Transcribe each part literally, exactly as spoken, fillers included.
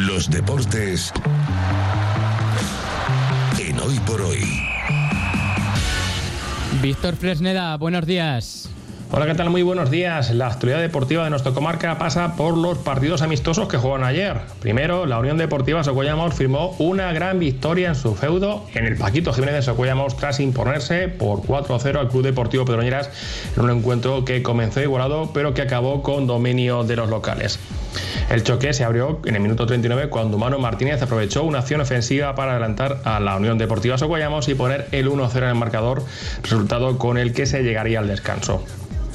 Los deportes en Hoy por Hoy. Víctor Fresneda, buenos días. Hola, ¿qué tal? Muy buenos días. La actualidad deportiva de nuestra comarca pasa por los partidos amistosos que jugaron ayer. Primero, la Unión Deportiva Socuellamos firmó una gran victoria en su feudo en el Paquito Jiménez de Socuellamos tras imponerse por cuatro a cero al Club Deportivo Pedroñeras en un encuentro que comenzó igualado pero que acabó con dominio de los locales. El choque se abrió en el minuto treinta y nueve cuando Manu Martínez aprovechó una acción ofensiva para adelantar a la Unión Deportiva Socuellamos y poner el uno a cero en el marcador, resultado con el que se llegaría al descanso.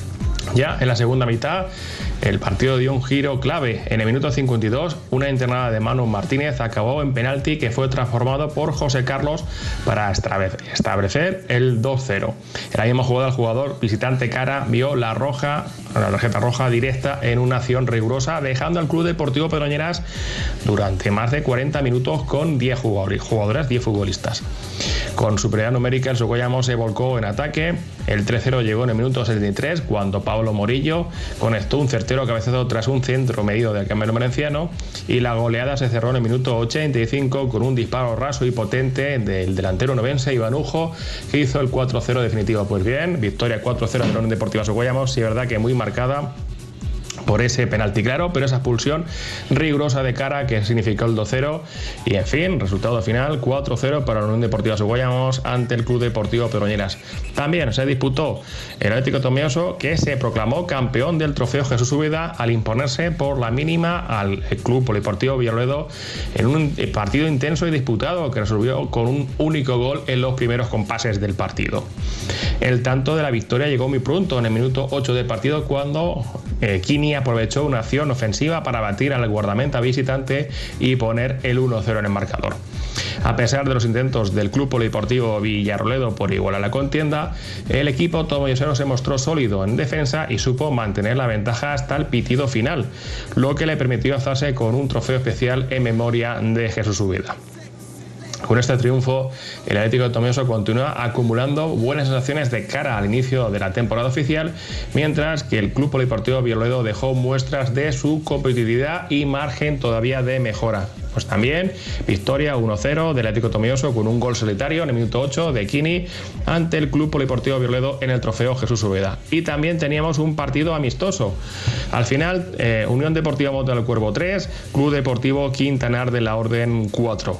Ya en la segunda mitad, el partido dio un giro clave. En el minuto cincuenta y dos, una internada de Manu Martínez acabó en penalti que fue transformado por José Carlos para establecer el dos cero. En la misma jugada, el jugador visitante Cara vio la roja, la tarjeta roja directa en una acción rigurosa, dejando al Club Deportivo Pedroñeras durante más de cuarenta minutos con diez jugadores, diez futbolistas. Con superioridad numérica, el Socuellamos se volcó en ataque. El tres cero llegó en el minuto setenta y tres cuando Pablo Morillo conectó un certero cabezazo tras un centro medido del Carmelo Valenciano, y la goleada se cerró en el minuto ochenta y cinco con un disparo raso y potente del delantero novense Iván Ujo, que hizo el cuatro cero definitivo. Pues bien, victoria cuatro cero de la Unión Deportiva Socuellamos, sí, verdad que muy marcada por ese penalti claro, pero esa expulsión rigurosa de Cara que significó el dos cero. Y en fin, resultado final cuatro cero para la Unión Deportiva Socuellamos ante el Club Deportivo Pedroñeras. También se disputó el Atlético Tomioso, que se proclamó campeón del Trofeo Jesús Úbeda al imponerse por la mínima al Club Polideportivo Villarroledo en un partido intenso y disputado que resolvió con un único gol en los primeros compases del partido. El tanto de la victoria llegó muy pronto, en el minuto ocho del partido, cuando eh, Kini aprovechó una acción ofensiva para batir al guardameta visitante y poner el uno cero en el marcador. A pesar de los intentos del Club Polideportivo Villarroledo por igualar la contienda, el equipo tomillosero se mostró sólido en defensa y supo mantener la ventaja hasta el pitido final, lo que le permitió alzarse con un trofeo especial en memoria de Jesús Úbeda. Con este triunfo, el Atlético de Tomioso continúa acumulando buenas sensaciones de cara al inicio de la temporada oficial, mientras que el Club Polideportivo Villarroledo dejó muestras de su competitividad y margen todavía de mejora. Pues también victoria uno cero del Atlético Tomioso con un gol solitario en el minuto ocho de Kini ante el Club Polideportivo Villarroledo en el trofeo Jesús Úbeda. Y también teníamos un partido amistoso. Al final, eh, Unión Deportiva Mota del Cuervo tres, Club Deportivo Quintanar de la Orden cuatro.